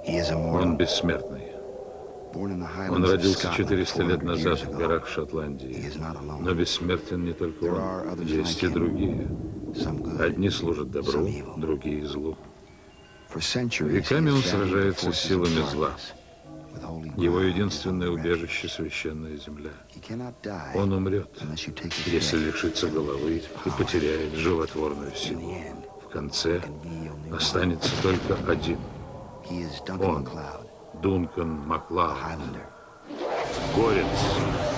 Он бессмертный. Он родился 400 лет назад в горах Шотландии. Но бессмертен не только он, есть и другие. Одни служат добру, другие злу. Веками он сражается с силами зла. Его единственное убежище — священная земля. Он умрет, если лишится головы и потеряет животворную силу. В конце останется только один. Он, Дункан Маклауд, горец.